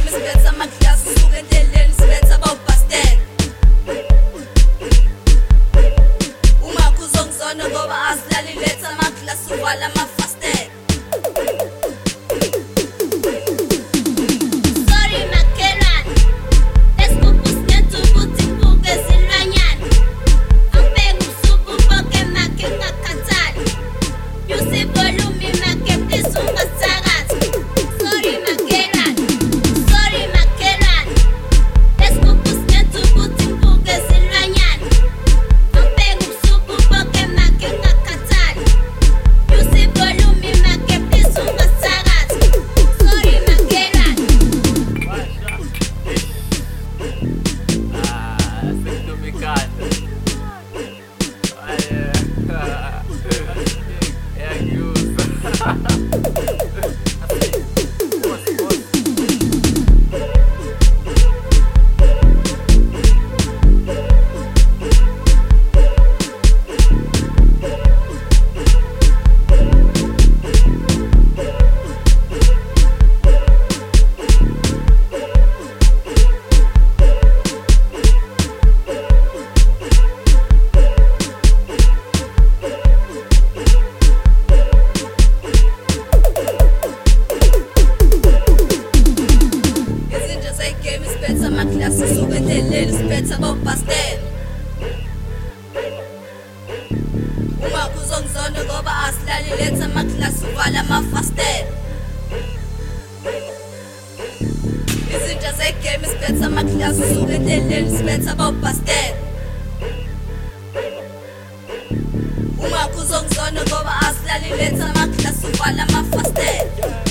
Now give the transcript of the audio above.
game siphethe amaklasi suke endleleni siphethe abawubhastela. Uma kuzongizona ngoba asilali letha amaklasi uvala amafastela. Amaklasi suke endleleni siphethe abawubhastela. Uma kuzongizona ngoba asilali letha amaklasi uvala amafastela. Izinja zegame siphethe amaklasi suke endleleni siphethe abawubhastela. Uma kuzongizona ngoba asilali letha amaklasi uvala amafastela.